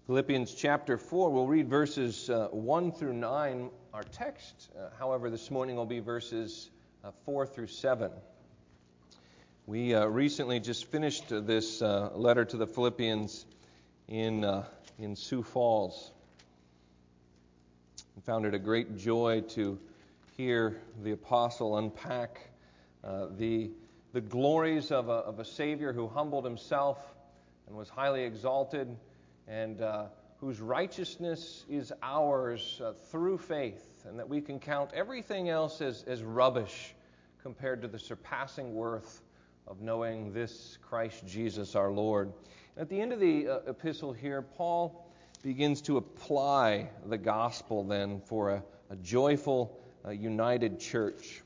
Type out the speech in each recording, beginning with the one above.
Philippians chapter 4, we'll read verses 1 through 9. Our text, however, this morning will be verses 4 through 7. We recently just finished this letter to the Philippians in Sioux Falls. We found it a great joy to hear the apostle unpack the glories of a Savior who humbled himself and was highly exalted, and whose righteousness is ours through faith, and that we can count everything else as rubbish compared to the surpassing worth of knowing this Christ Jesus our Lord. At the end of the epistle here, Paul begins to apply the gospel then for a joyful, united church.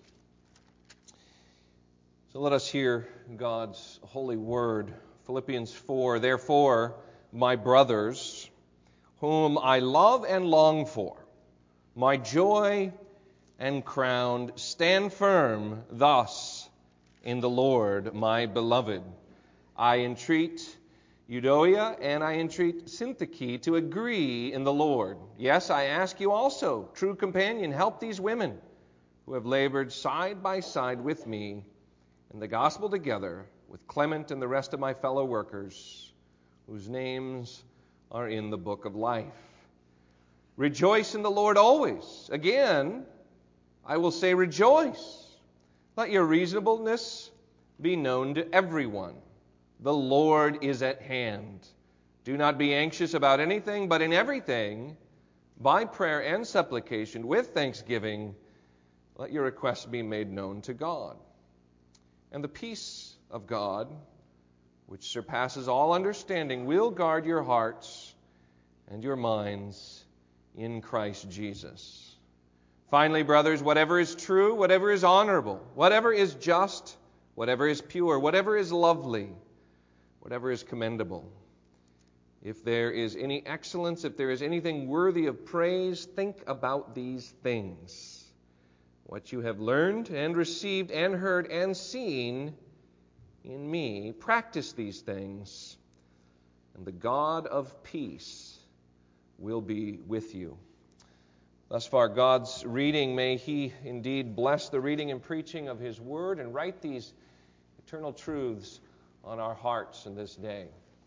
So let us hear God's holy word. Philippians 4, "Therefore, my brothers, whom I love and long for, my joy and crown, stand firm thus in the Lord, my beloved. I entreat Euodia and I entreat Syntyche to agree in the Lord. Yes, I ask you also, true companion, help these women who have labored side by side with me in the gospel together with Clement and the rest of my fellow workers, whose names are in the book of life. Rejoice in the Lord always. Again, I will say rejoice. Let your reasonableness be known to everyone. The Lord is at hand. Do not be anxious about anything, but in everything, by prayer and supplication, with thanksgiving, let your requests be made known to God. And the peace of God, which surpasses all understanding, will guard your hearts and your minds in Christ Jesus. Finally, brothers, whatever is true, whatever is honorable, whatever is just, whatever is pure, whatever is lovely, whatever is commendable, if there is any excellence, if there is anything worthy of praise, think about these things. What you have learned and received and heard and seen in me, practice these things, and the God of peace will be with you." Thus far, God's reading. May He indeed bless the reading and preaching of His Word and write these eternal truths on our hearts in this day.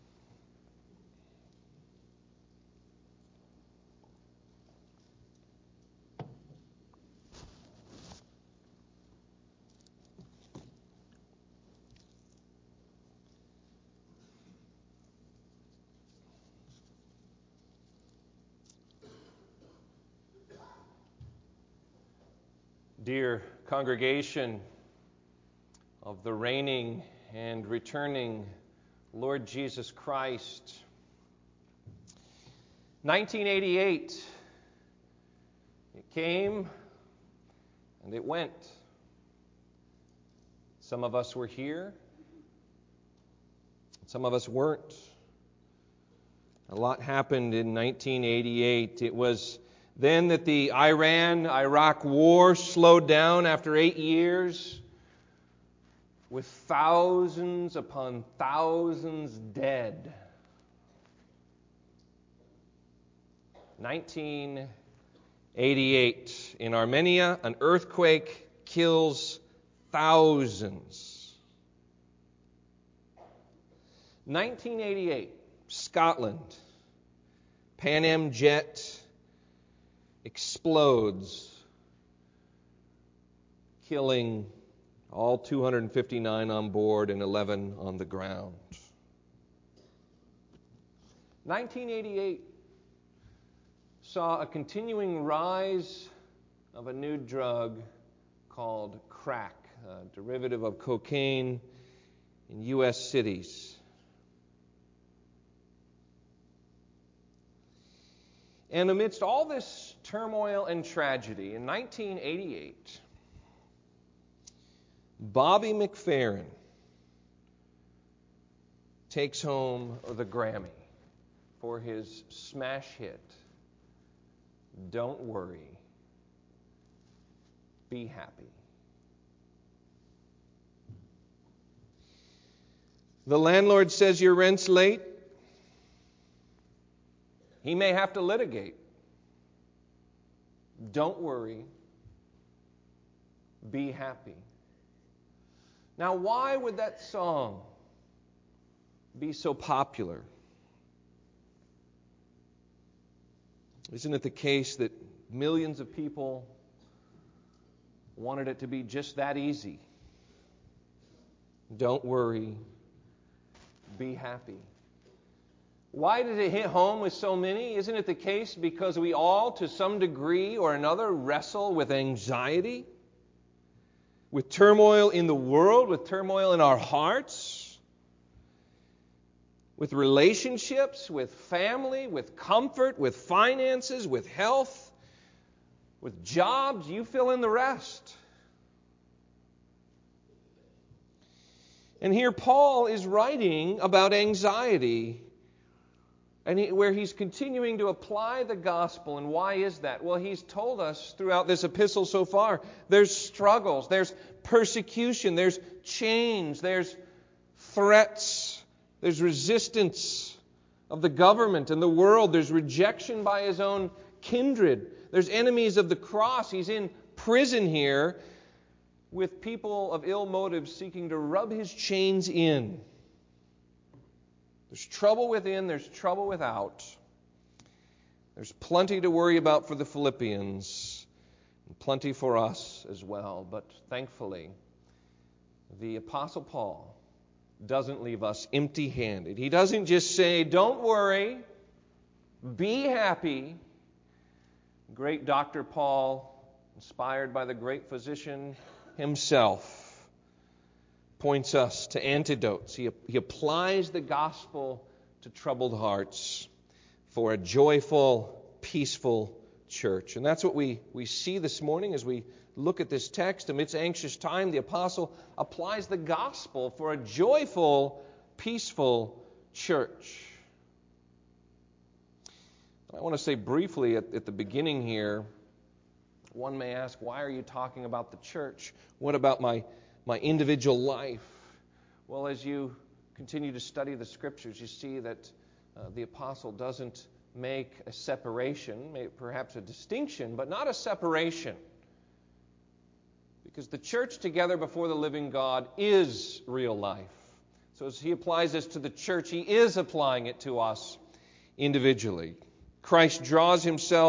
Dear congregation of the reigning and returning Lord Jesus Christ, 1988, it came and it went. Some of us were here, some of us weren't. A lot happened in 1988. It was then that the Iran-Iraq war slowed down after 8 years, with thousands upon thousands dead. 1988, in Armenia, an earthquake kills thousands. 1988, Scotland, Pan Am jet explodes, killing all 259 on board and 11 on the ground. 1988 saw a continuing rise of a new drug called crack, a derivative of cocaine, in U.S. cities. And amidst all this turmoil and tragedy, in 1988, Bobby McFerrin takes home the Grammy for his smash hit, "Don't Worry, Be Happy." The landlord says your rent's late. He may have to litigate. Don't worry. Be happy. Now, why would that song be so popular? Isn't it the case that millions of people wanted it to be just that easy? Don't worry. Be happy. Why did it hit home with so many? Isn't it the case because we all, to some degree or another, wrestle with anxiety? With turmoil in the world, with turmoil in our hearts? With relationships, with family, with comfort, with finances, with health, with jobs? You fill in the rest. And here Paul is writing about anxiety, and where he's continuing to apply the gospel. And why is that? Well, he's told us throughout this epistle so far, there's struggles, there's persecution, there's chains, there's threats, there's resistance of the government and the world, there's rejection by his own kindred, there's enemies of the cross. He's in prison here with people of ill motives seeking to rub his chains in. There's trouble within, there's trouble without. There's plenty to worry about for the Philippians, and plenty for us as well. But thankfully, the Apostle Paul doesn't leave us empty-handed. He doesn't just say, don't worry, be happy. Great Dr. Paul, inspired by the great physician himself, points us to antidotes. He applies the gospel to troubled hearts for a joyful, peaceful church. And that's what we see this morning as we look at this text. Amidst anxious time, the apostle applies the gospel for a joyful, peaceful church. I want to say briefly at the beginning here, one may ask, why are you talking about the church? What about my individual life? Well, as you continue to study the Scriptures, you see that the apostle doesn't make a separation, perhaps a distinction, but not a separation. Because the church together before the living God is real life. So as he applies this to the church, he is applying it to us individually. Christ draws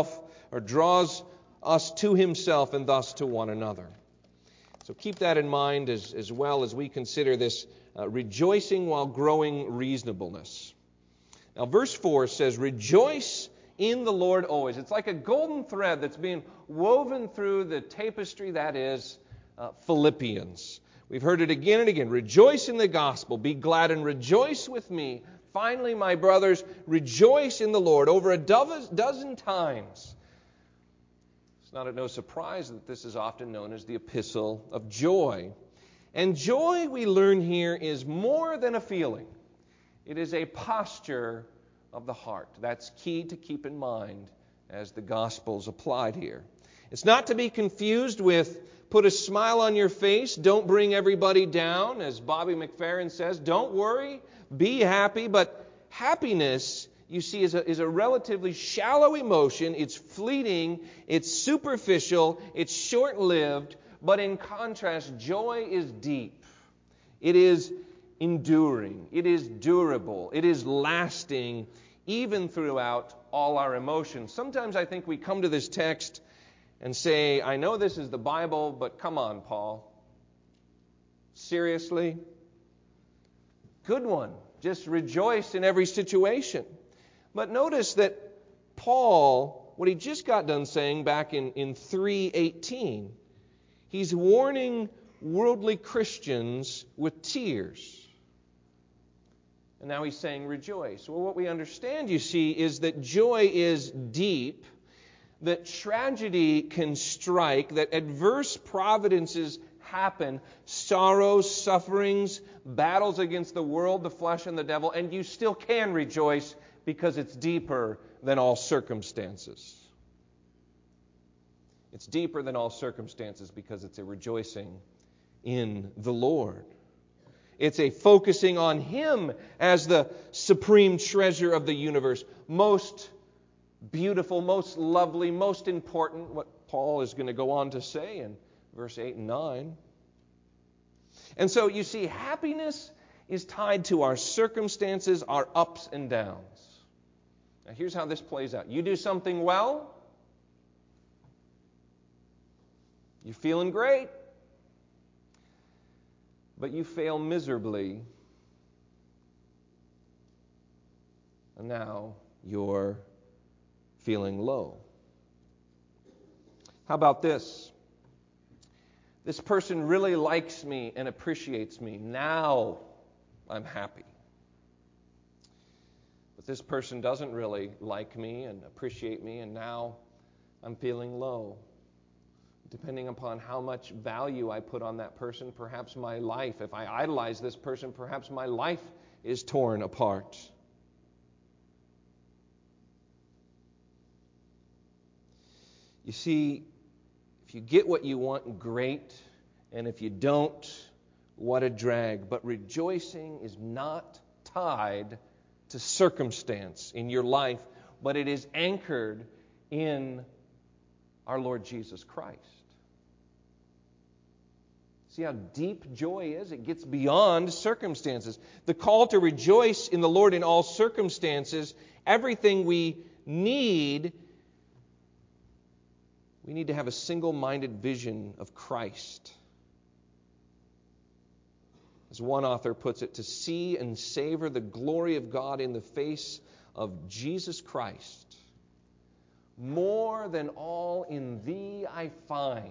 us to himself and thus to one another. So keep that in mind as well as we consider this rejoicing while growing reasonableness. Now, verse 4 says, rejoice in the Lord always. It's like a golden thread that's being woven through the tapestry that is Philippians. We've heard it again and again. Rejoice in the gospel. Be glad and rejoice with me. Finally, my brothers, rejoice in the Lord. Over a dozen times. It's not at no surprise that this is often known as the epistle of joy. And joy, we learn here, is more than a feeling. It is a posture of the heart. That's key to keep in mind as the gospel's applied here. It's not to be confused with put a smile on your face, don't bring everybody down, as Bobby McFerrin says. Don't worry, be happy. But happiness, you see, is a relatively shallow emotion. It's fleeting, it's superficial, it's short-lived. But in contrast, joy is deep. It is enduring. It is durable. It is lasting, even throughout all our emotions. Sometimes I think we come to this text and say, I know this is the Bible, but come on, Paul. Seriously? Good one. Just rejoice in every situation. But notice that Paul, what he just got done saying back in 3:18, he's warning worldly Christians with tears. And now he's saying rejoice. Well, what we understand, you see, is that joy is deep, that tragedy can strike, that adverse providences happen, sorrows, sufferings, battles against the world, the flesh, and the devil, and you still can rejoice because it's deeper than all circumstances. It's deeper than all circumstances because it's a rejoicing in the Lord. It's a focusing on Him as the supreme treasure of the universe, most beautiful, most lovely, most important, what Paul is going to go on to say in verse 8 and 9. And so you see, happiness is tied to our circumstances, our ups and downs. Now here's how this plays out. You do something well, you're feeling great, but you fail miserably, and now you're feeling low. How about this? This person really likes me and appreciates me. Now I'm happy. But this person doesn't really like me and appreciate me, and now I'm feeling low. Depending upon how much value I put on that person, perhaps my life, if I idolize this person, perhaps my life is torn apart. You see, if you get what you want, great. And if you don't, what a drag. But rejoicing is not tied to circumstance in your life, but it is anchored in our Lord Jesus Christ. See how deep joy is? It gets beyond circumstances. The call to rejoice in the Lord in all circumstances, everything we need to have a single-minded vision of Christ. As one author puts it, to see and savor the glory of God in the face of Jesus Christ. More than all in thee I find.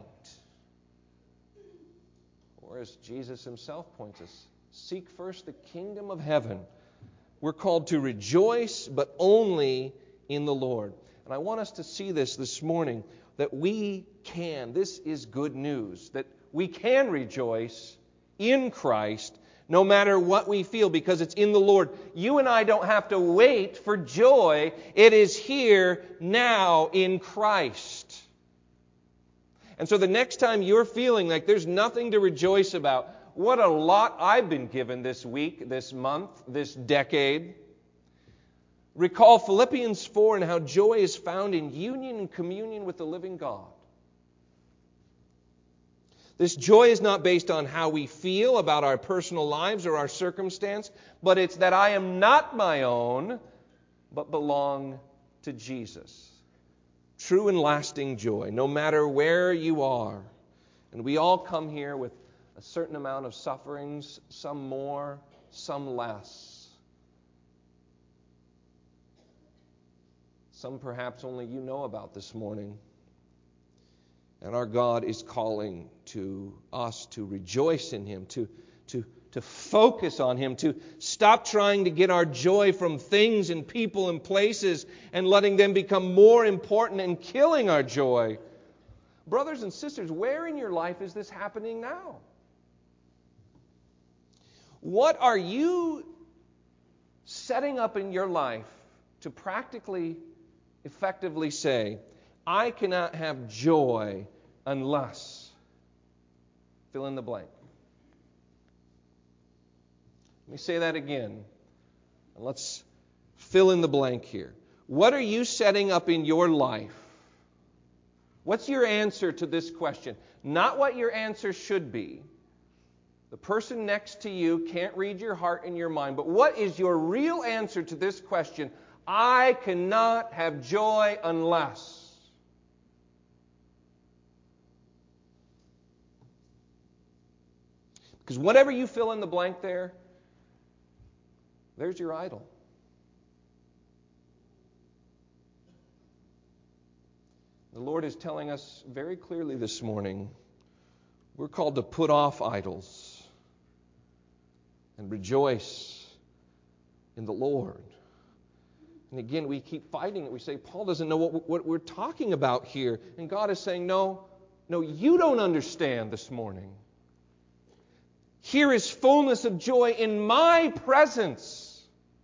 Or as Jesus himself points us, seek first the kingdom of heaven. We're called to rejoice, but only in the Lord. And I want us to see this morning, that we can, this is good news, that we can rejoice in Christ no matter what we feel, because it's in the Lord. You and I don't have to wait for joy. It is here now in Christ. And so the next time you're feeling like there's nothing to rejoice about, what a lot I've been given this week, this month, this decade. Recall Philippians 4 and how joy is found in union and communion with the living God. This joy is not based on how we feel about our personal lives or our circumstance, but it's that I am not my own, but belong to Jesus. True and lasting joy, no matter where you are. And we all come here with a certain amount of sufferings, some more, some less. Some perhaps only you know about this morning. And our God is calling to us to rejoice in Him, to focus on Him, to stop trying to get our joy from things and people and places and letting them become more important and killing our joy. Brothers and sisters, where in your life is this happening now? What are you setting up in your life to practically, effectively say, I cannot have joy unless, fill in the blank. Let me say that again. And let's fill in the blank here. What are you setting up in your life? What's your answer to this question? Not what your answer should be. The person next to you can't read your heart and your mind. But what is your real answer to this question? I cannot have joy unless. Because whatever you fill in the blank there, there's your idol. The Lord is telling us very clearly this morning, we're called to put off idols and rejoice in the Lord. And again, we keep fighting it. We say, Paul doesn't know what we're talking about here. And God is saying, no, you don't understand this morning. Here is fullness of joy in my presence.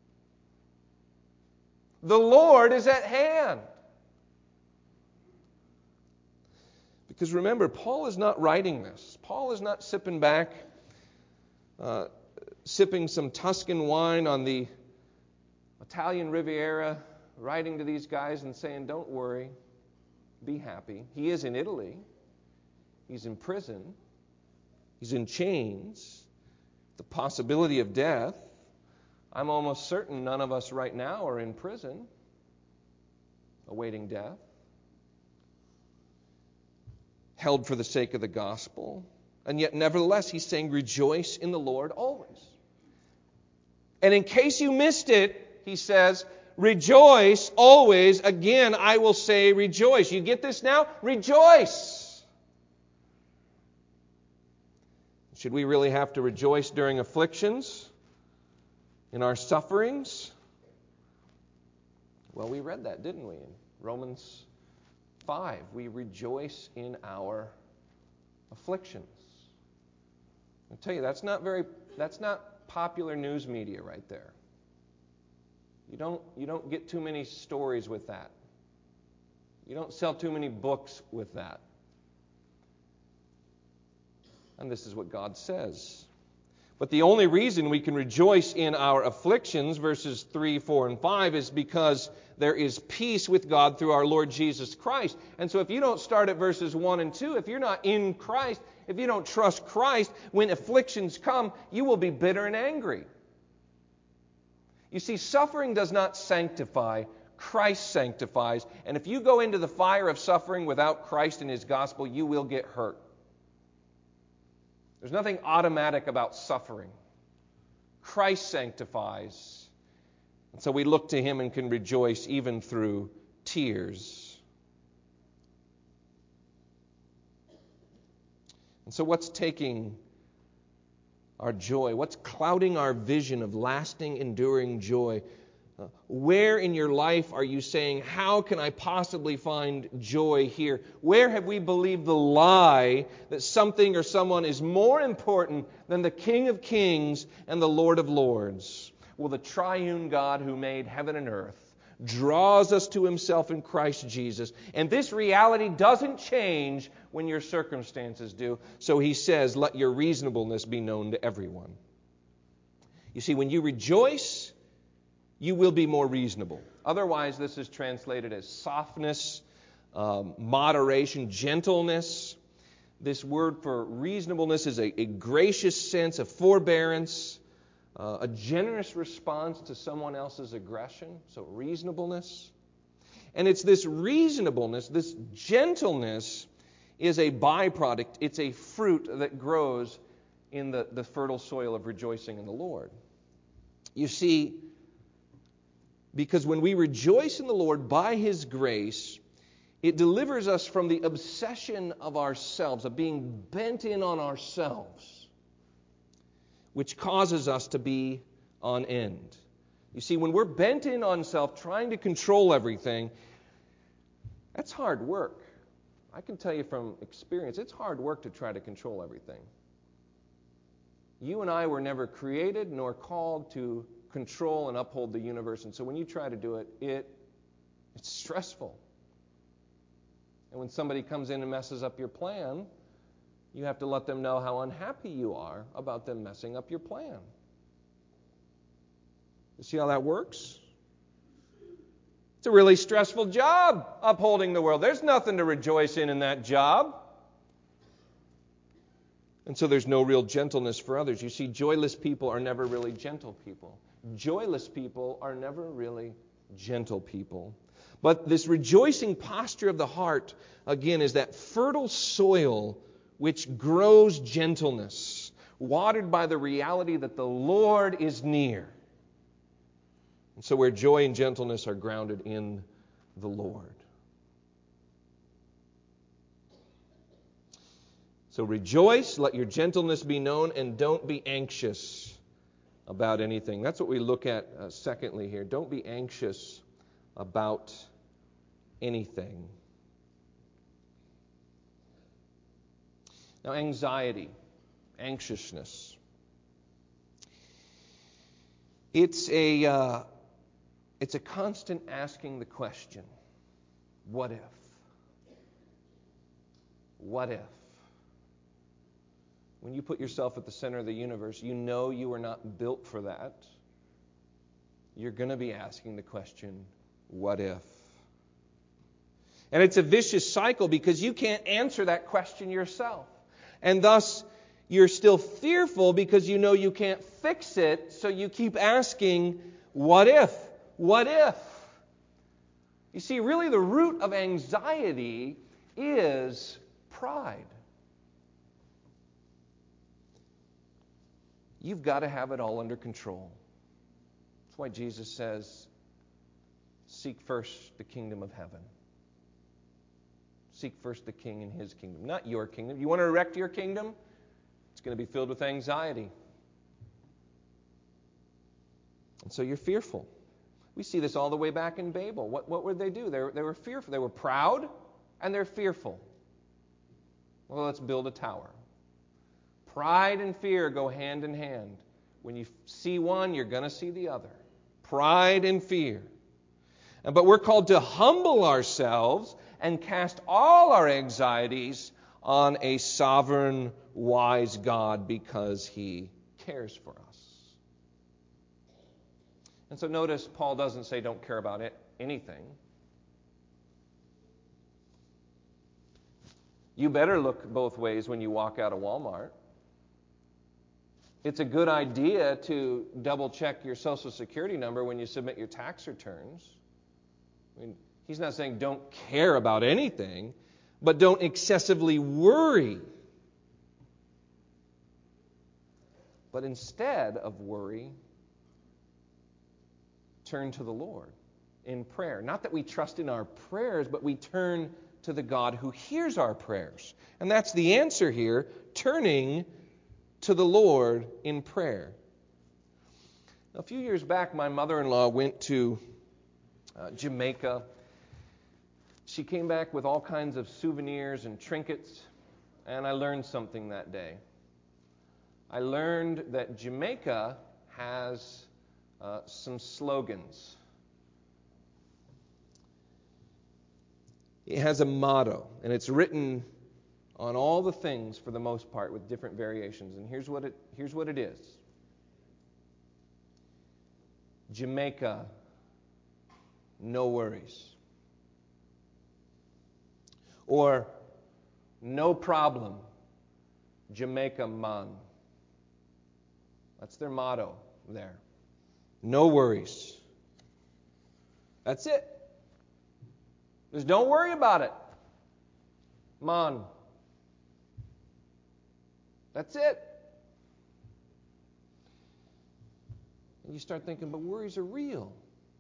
The Lord is at hand. Because remember, Paul is not writing this. Paul is not sipping back, sipping some Tuscan wine on the Italian Riviera writing to these guys and saying, don't worry, be happy. He is in Italy. He's in prison. He's in chains. The possibility of death. I'm almost certain none of us right now are in prison, awaiting death, held for the sake of the gospel. And yet, nevertheless, he's saying, rejoice in the Lord always. And in case you missed it, he says, rejoice always. Again, I will say rejoice. You get this now? Rejoice. Should we really have to rejoice during afflictions? In our sufferings? Well, we read that, didn't we? In Romans 5, we rejoice in our afflictions. I'll tell you, that's not popular news media right there. You don't get too many stories with that. You don't sell too many books with that. And this is what God says. But the only reason we can rejoice in our afflictions, verses 3, 4, and 5, is because there is peace with God through our Lord Jesus Christ. And so if you don't start at verses 1 and 2, if you're not in Christ, if you don't trust Christ, when afflictions come, you will be bitter and angry. You see, suffering does not sanctify. Christ sanctifies. And if you go into the fire of suffering without Christ and His gospel, you will get hurt. There's nothing automatic about suffering. Christ sanctifies. And so we look to Him and can rejoice even through tears. And so what's taking our joy? What's clouding our vision of lasting, enduring joy? Where in your life are you saying, how can I possibly find joy here? Where have we believed the lie that something or someone is more important than the King of Kings and the Lord of Lords? Well, the triune God who made heaven and earth draws us to Himself in Christ Jesus. And this reality doesn't change when your circumstances do. So He says, let your reasonableness be known to everyone. You see, when you rejoice, you will be more reasonable. Otherwise, this is translated as softness, moderation, gentleness. This word for reasonableness is a gracious sense of forbearance, a generous response to someone else's aggression. So reasonableness. And it's this reasonableness, this gentleness, is a byproduct. It's a fruit that grows in the fertile soil of rejoicing in the Lord. You see, because when we rejoice in the Lord by His grace, it delivers us from the obsession of ourselves, of being bent in on ourselves, which causes us to be on end. You see, when we're bent in on self, trying to control everything, that's hard work. I can tell you from experience, it's hard work to try to control everything. You and I were never created nor called to control and uphold the universe. And so when you try to do it, it's stressful. And when somebody comes in and messes up your plan, you have to let them know how unhappy you are about them messing up your plan. You see how that works? It's a really stressful job, upholding the world. There's nothing to rejoice in that job. And so there's no real gentleness for others. You see, joyless people are never really gentle people. Joyless people are never really gentle people. But this rejoicing posture of the heart, again, is that fertile soil which grows gentleness, watered by the reality that the Lord is near. And so where joy and gentleness are grounded in the Lord. So rejoice, let your gentleness be known, and don't be anxious about anything. That's what we look at secondly here. Don't be anxious about anything. Now, anxiety, anxiousness. It's a constant asking the question, what if? What if? When you put yourself at the center of the universe, you know you are not built for that. You're going to be asking the question, what if? And it's a vicious cycle because you can't answer that question yourself. And thus, you're still fearful because you know you can't fix it, so you keep asking, what if? What if? You see, really the root of anxiety is pride. You've got to have it all under control. That's why Jesus says, seek first the kingdom of heaven. Seek first the king and his kingdom, not your kingdom. You want to erect your kingdom? It's going to be filled with anxiety. And so you're fearful. We see this all the way back in Babel. What would they do? They were fearful. They were proud and they're fearful. Well, let's build a tower. Pride and fear go hand in hand. When you see one, you're going to see the other. Pride and fear. But we're called to humble ourselves and cast all our anxieties on a sovereign, wise God because He cares for us. And so notice Paul doesn't say don't care about anything. You better look both ways when you walk out of Walmart. It's a good idea to double check your Social Security number when you submit your tax returns. I mean, he's not saying don't care about anything, but don't excessively worry. But instead of worry, turn to the Lord in prayer. Not that we trust in our prayers, but we turn to the God who hears our prayers. And that's the answer here, turning to the Lord in prayer. A few years back, my mother-in-law went to Jamaica. She came back with all kinds of souvenirs and trinkets, and I learned something that day. I learned that Jamaica has some slogans. It has a motto, and it's written on all the things for the most part with different variations. And here's what it is. Jamaica, no worries. Or, no problem, Jamaica man. That's their motto there. No worries. That's it. Just don't worry about it. Man. That's it. And you start thinking, but worries are real.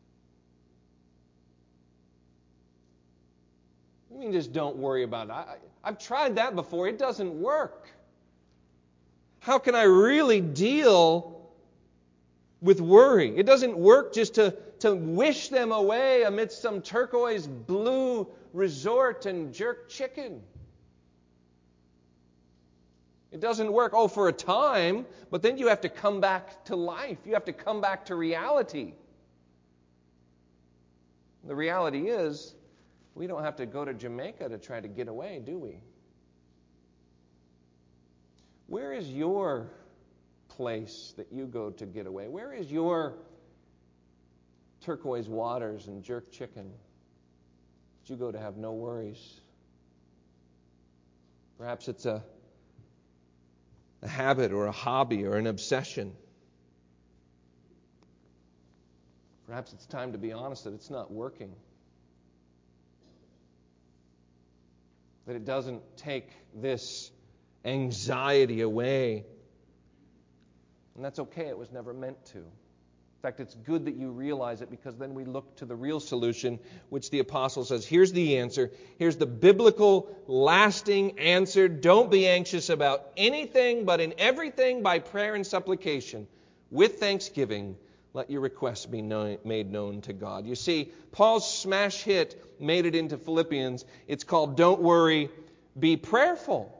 I mean, just don't worry about it. I've tried that before. It doesn't work. How can I really deal with worry? It doesn't work just to wish them away amidst some turquoise blue resort and jerk chicken. It doesn't work, for a time, but then you have to come back to life. You have to come back to reality. The reality is, we don't have to go to Jamaica to try to get away, do we? Where is your place that you go to get away? Where is your turquoise waters and jerk chicken that you go to have no worries? Perhaps it's a habit or a hobby or an obsession. Perhaps it's time to be honest that it's not working. That it doesn't take this anxiety away. And that's okay, it was never meant to. In fact, it's good that you realize it because then we look to the real solution, which the apostle says, here's the answer. Here's the biblical, lasting answer. Don't be anxious about anything, but in everything by prayer and supplication. With thanksgiving, let your requests be made known to God. You see, Paul's smash hit made it into Philippians. It's called Don't Worry, Be Prayerful.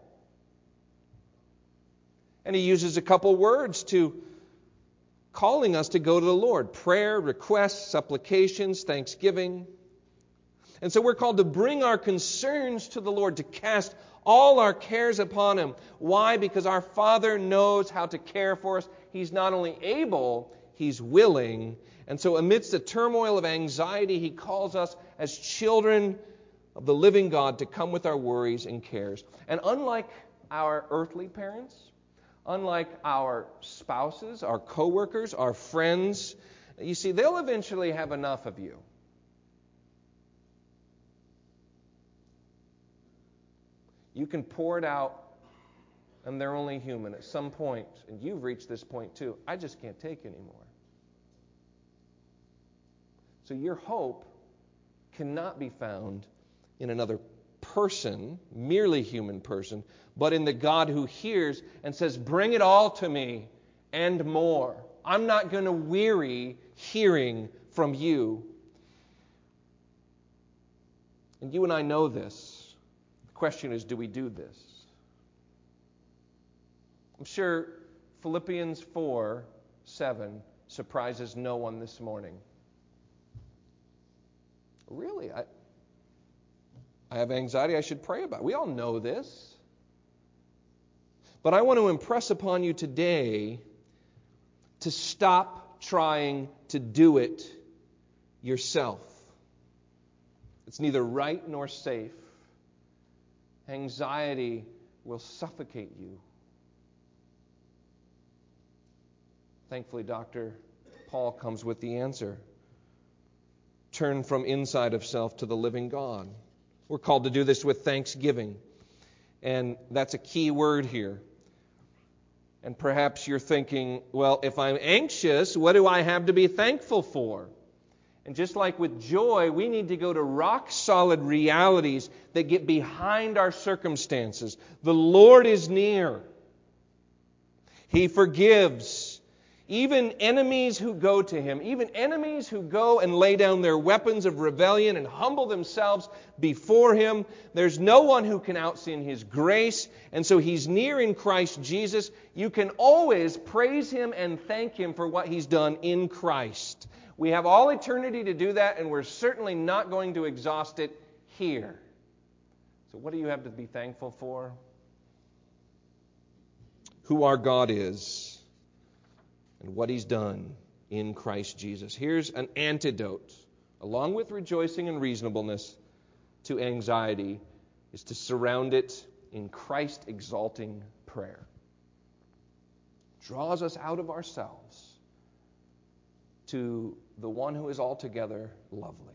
And he uses a couple words to calling us to go to the Lord. Prayer, requests, supplications, thanksgiving. And so we're called to bring our concerns to the Lord, to cast all our cares upon Him. Why? Because our Father knows how to care for us. He's not only able, He's willing. And so amidst the turmoil of anxiety, He calls us as children of the living God to come with our worries and cares. And unlike our earthly parents, unlike our spouses, our coworkers, our friends, you see, they'll eventually have enough of you. You can pour it out, and they're only human at some point, and you've reached this point too. I just can't take anymore. So your hope cannot be found in another person, merely human person, but in the God who hears and says, bring it all to me and more. I'm not going to weary hearing from you. And you and I know this. The question is, do we do this? I'm sure Philippians 4:7 surprises no one this morning. Really? I have anxiety I should pray about. We all know this. But I want to impress upon you today to stop trying to do it yourself. It's neither right nor safe. Anxiety will suffocate you. Thankfully, Dr. Paul comes with the answer. Turn from inside of self to the living God. We're called to do this with thanksgiving. And that's a key word here. And perhaps you're thinking, well, if I'm anxious, what do I have to be thankful for? And just like with joy, we need to go to rock-solid realities that get behind our circumstances. The Lord is near. He forgives. Even enemies who go to Him, even enemies who go and lay down their weapons of rebellion and humble themselves before Him, there's no one who can outsin His grace, and so He's near in Christ Jesus. You can always praise Him and thank Him for what He's done in Christ. We have all eternity to do that, and we're certainly not going to exhaust it here. So what do you have to be thankful for? Who our God is. And what He's done in Christ Jesus. Here's an antidote, along with rejoicing and reasonableness, to anxiety, is to surround it in Christ-exalting prayer. Draws us out of ourselves to the one who is altogether lovely.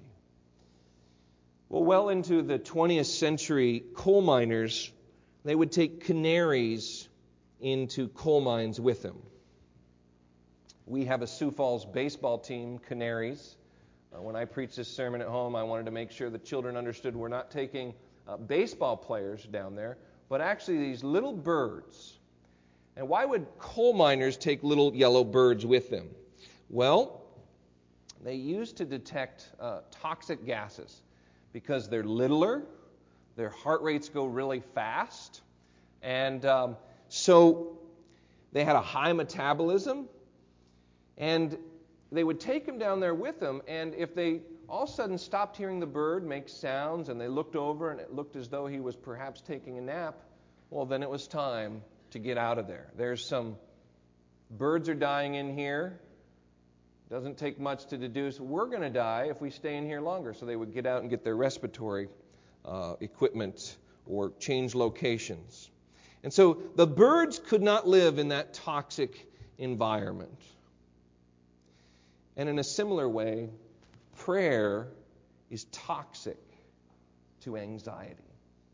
Well into the 20th century, coal miners, they would take canaries into coal mines with them. We have a Sioux Falls baseball team, Canaries. When I preached this sermon at home, I wanted to make sure the children understood we're not taking baseball players down there, but actually these little birds. And why would coal miners take little yellow birds with them? Well, they used to detect toxic gases because they're littler, their heart rates go really fast, and so they had a high metabolism. And they would take him down there with them, and if they all of a sudden stopped hearing the bird make sounds, and they looked over and it looked as though he was perhaps taking a nap, well, then it was time to get out of there. There's some birds are dying in here. Doesn't take much to deduce we're going to die if we stay in here longer. So they would get out and get their respiratory equipment or change locations. And so the birds could not live in that toxic environment. And in a similar way, prayer is toxic to anxiety.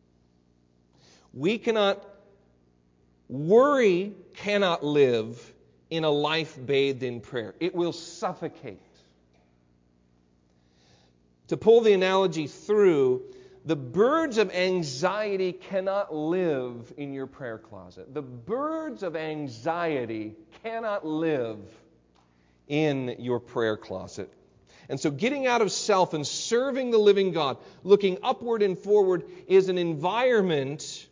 Worry cannot live in a life bathed in prayer. It will suffocate. To pull the analogy through, the birds of anxiety cannot live in your prayer closet. The birds of anxiety cannot live in your prayer closet. And so getting out of self and serving the living God, looking upward and forward, is an environment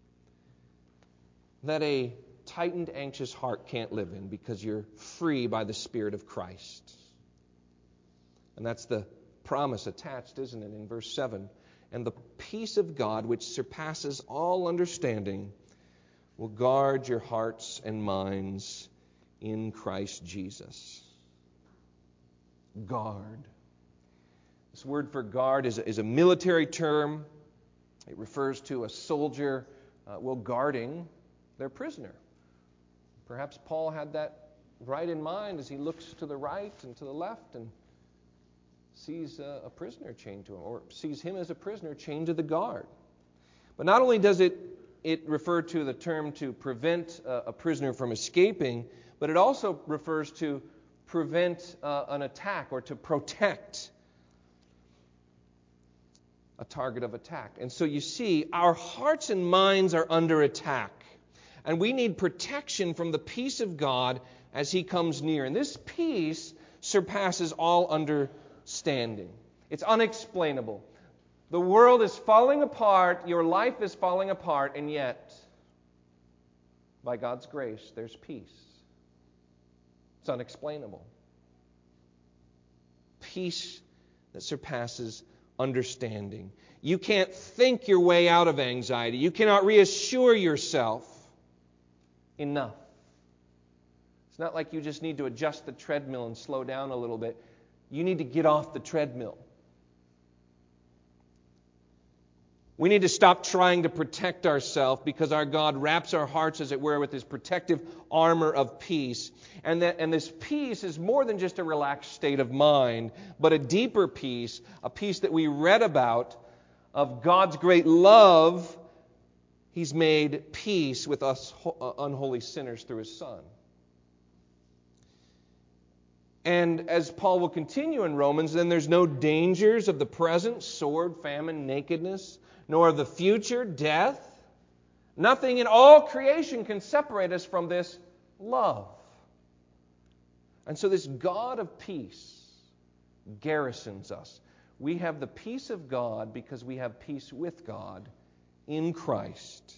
that a tightened, anxious heart can't live in because you're free by the Spirit of Christ. And that's the promise attached, isn't it, in verse 7? And the peace of God, which surpasses all understanding, will guard your hearts and minds in Christ Jesus. guard. This word for guard is a military term. It refers to a soldier guarding their prisoner. Perhaps Paul had that right in mind as he looks to the right and to the left and sees a prisoner chained to him, or sees him as a prisoner chained to the guard. But not only does it refer to the term to prevent a prisoner from escaping, but it also refers to prevent an attack or to protect a target of attack. And so you see, our hearts and minds are under attack. And we need protection from the peace of God as He comes near. And this peace surpasses all understanding. It's unexplainable. The world is falling apart, your life is falling apart, and yet, by God's grace, there's peace. It's unexplainable. Peace that surpasses understanding. You can't think your way out of anxiety. You cannot reassure yourself enough. It's not like you just need to adjust the treadmill and slow down a little bit. You need to get off the treadmill. We need to stop trying to protect ourselves, because our God wraps our hearts, as it were, with His protective armor of peace. And this peace is more than just a relaxed state of mind, but a deeper peace, a peace that we read about of God's great love. He's made peace with us unholy sinners through His Son. And as Paul will continue in Romans, then there's no dangers of the present, sword, famine, nakedness, nor of the future, death. Nothing in all creation can separate us from this love. And so this God of peace garrisons us. We have the peace of God because we have peace with God in Christ.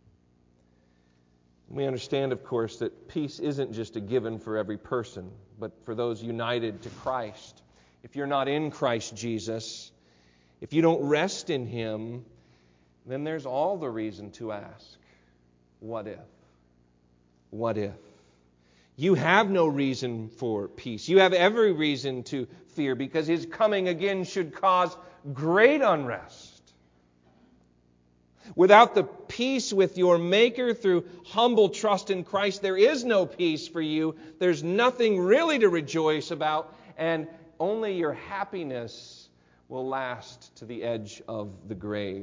We understand, of course, that peace isn't just a given for every person, but for those united to Christ. If you're not in Christ Jesus, if you don't rest in Him, then there's all the reason to ask, what if? What if? You have no reason for peace. You have every reason to fear, because His coming again should cause great unrest. Without the peace with your Maker through humble trust in Christ, there is no peace for you. There's nothing really to rejoice about, and only your happiness will last to the edge of the grave.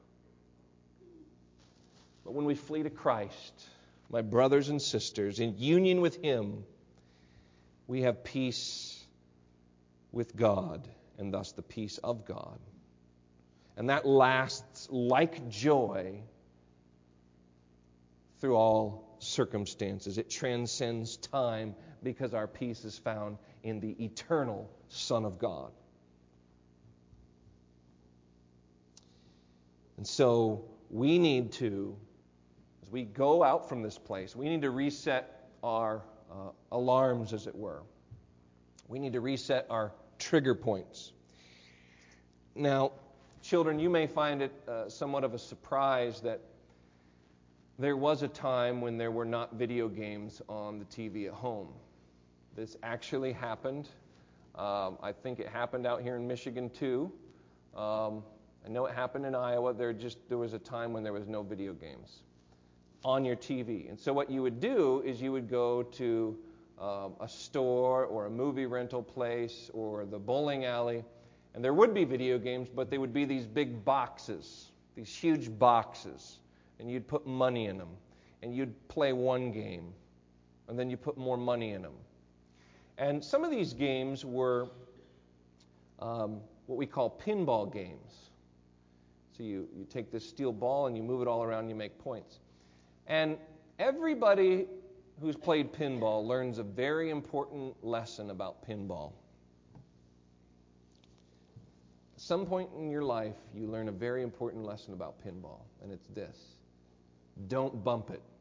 But when we flee to Christ, my brothers and sisters, in union with Him, we have peace with God, and thus the peace of God. And that lasts like joy through all circumstances. It transcends time, because our peace is found in the eternal Son of God. And so we need to, as we go out from this place, we need to reset our alarms, as it were. We need to reset our trigger points. Now, children, you may find it somewhat of a surprise that there was a time when there were not video games on the TV at home. This actually happened. I think it happened out here in Michigan too. I know it happened in Iowa. There was a time when there was no video games on your TV. And so what you would do is you would go to a store or a movie rental place or the bowling alley, and there would be video games, but they would be these big boxes, these huge boxes, and you'd put money in them, and you'd play one game, and then you put more money in them. And some of these games were what we call pinball games. So you take this steel ball and you move it all around and you make points. And everybody who's played pinball learns a very important lesson about pinball. At some point in your life, you learn a very important lesson about pinball, and it's this: don't bump it.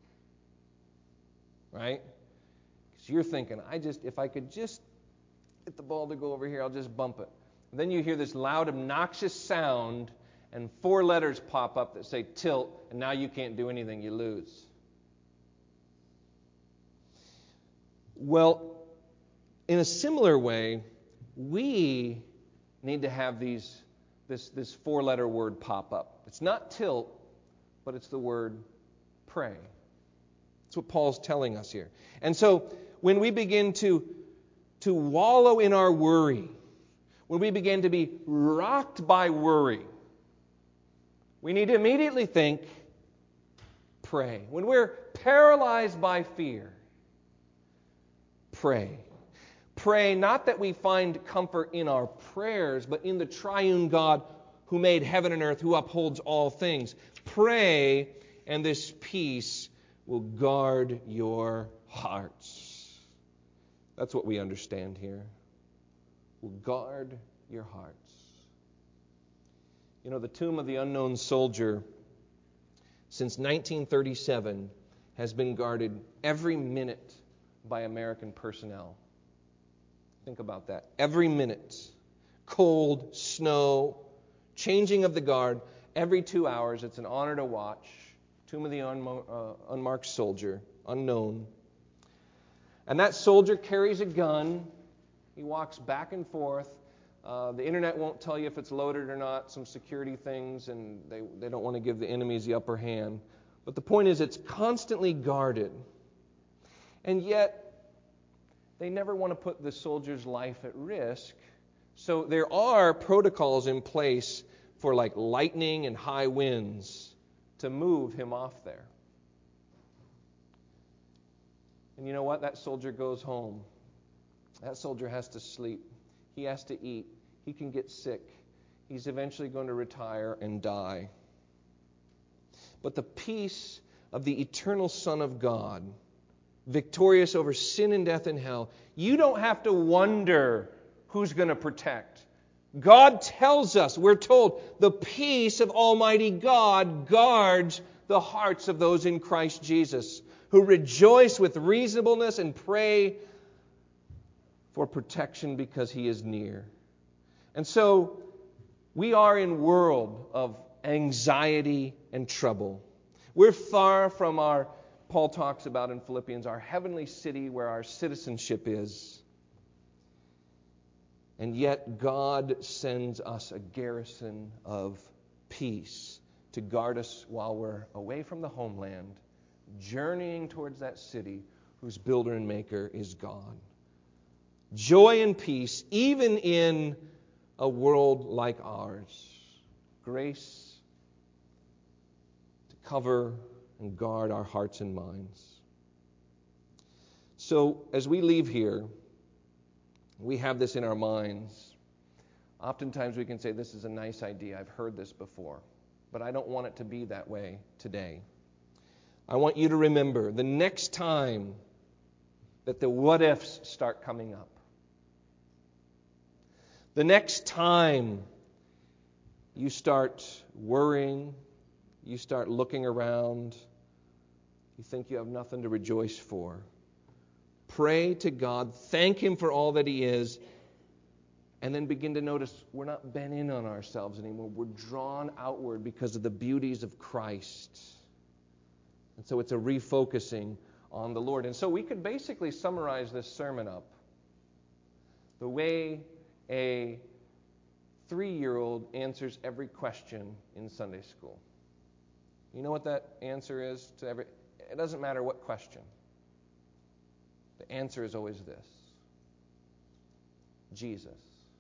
Right? Because you're thinking, if I could just get the ball to go over here, I'll just bump it. And then you hear this loud, obnoxious sound, and 4 letters pop up that say tilt, and now you can't do anything, you lose. Well, in a similar way, we need to have this four-letter word pop up. It's not tilt, but it's the word pray. That's what Paul's telling us here. And so when we begin to wallow in our worry, when we begin to be rocked by worry, we need to immediately think, pray. When we're paralyzed by fear, pray. Pray not that we find comfort in our prayers, but in the triune God who made heaven and earth, who upholds all things. Pray, and this peace will guard your hearts. That's what we understand here. Will guard your hearts. You know, the tomb of the unknown soldier since 1937 has been guarded every minute by American personnel. Think about that. Every minute. Cold, snow, changing of the guard. Every 2 hours, it's an honor to watch. Tomb of the unmarked soldier, unknown. And that soldier carries a gun. He walks back and forth. The internet won't tell you if it's loaded or not, some security things, and they don't want to give the enemies the upper hand. But the point is, it's constantly guarded. And yet, they never want to put the soldier's life at risk. So there are protocols in place for like lightning and high winds to move him off there. And you know what? That soldier goes home. That soldier has to sleep. He has to eat. He can get sick. He's eventually going to retire and die. But the peace of the eternal Son of God, victorious over sin and death and hell, you don't have to wonder who's going to protect. God tells us, we're told, the peace of Almighty God guards the hearts of those in Christ Jesus, who rejoice with reasonableness and pray for protection because He is near. And so, we are in a world of anxiety and trouble. We're far from our, Paul talks about in Philippians, our heavenly city where our citizenship is. And yet God sends us a garrison of peace to guard us while we're away from the homeland, journeying towards that city whose builder and maker is God. Joy and peace, even in a world like ours. Grace to cover and guard our hearts and minds. So, as we leave here, we have this in our minds. Oftentimes we can say, this is a nice idea. I've heard this before. But I don't want it to be that way today. I want you to remember the next time that the what-ifs start coming up, the next time you start worrying, you start looking around, you think you have nothing to rejoice for, pray to God, thank Him for all that He is, and then begin to notice we're not bent in on ourselves anymore. We're drawn outward because of the beauties of Christ. And so it's a refocusing on the Lord. And so we could basically summarize this sermon up the way a 3-year-old answers every question in Sunday school. You know what that answer is to every... It doesn't matter what question. The answer is always this: Jesus.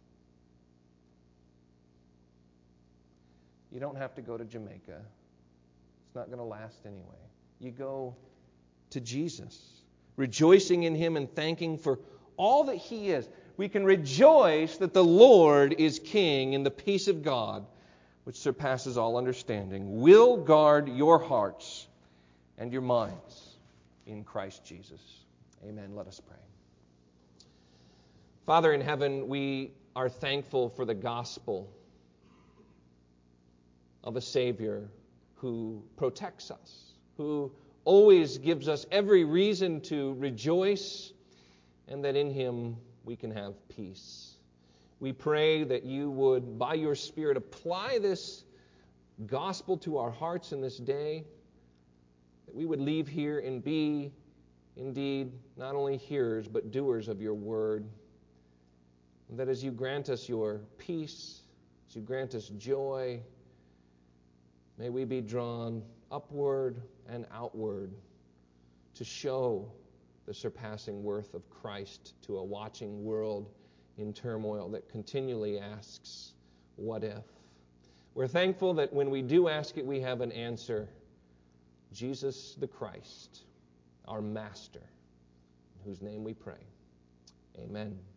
You don't have to go to Jamaica. It's not going to last anyway. You go to Jesus, rejoicing in Him and thanking for all that He is. We can rejoice that the Lord is King, and the peace of God, which surpasses all understanding, will guard your hearts and your minds in Christ Jesus. Amen. Let us pray. Father in heaven, we are thankful for the gospel of a Savior who protects us, who always gives us every reason to rejoice, and that in Him we can have peace. We pray that You would, by Your Spirit, apply this gospel to our hearts in this day, that we would leave here and be, indeed, not only hearers, but doers of Your word. that as you grant us your peace, as you grant us joy, may we be drawn upward and outward to show the surpassing worth of Christ to a watching world in turmoil that continually asks, what if? We're thankful that when we do ask it, we have an answer. Jesus the Christ, our Master, in whose name we pray. Amen.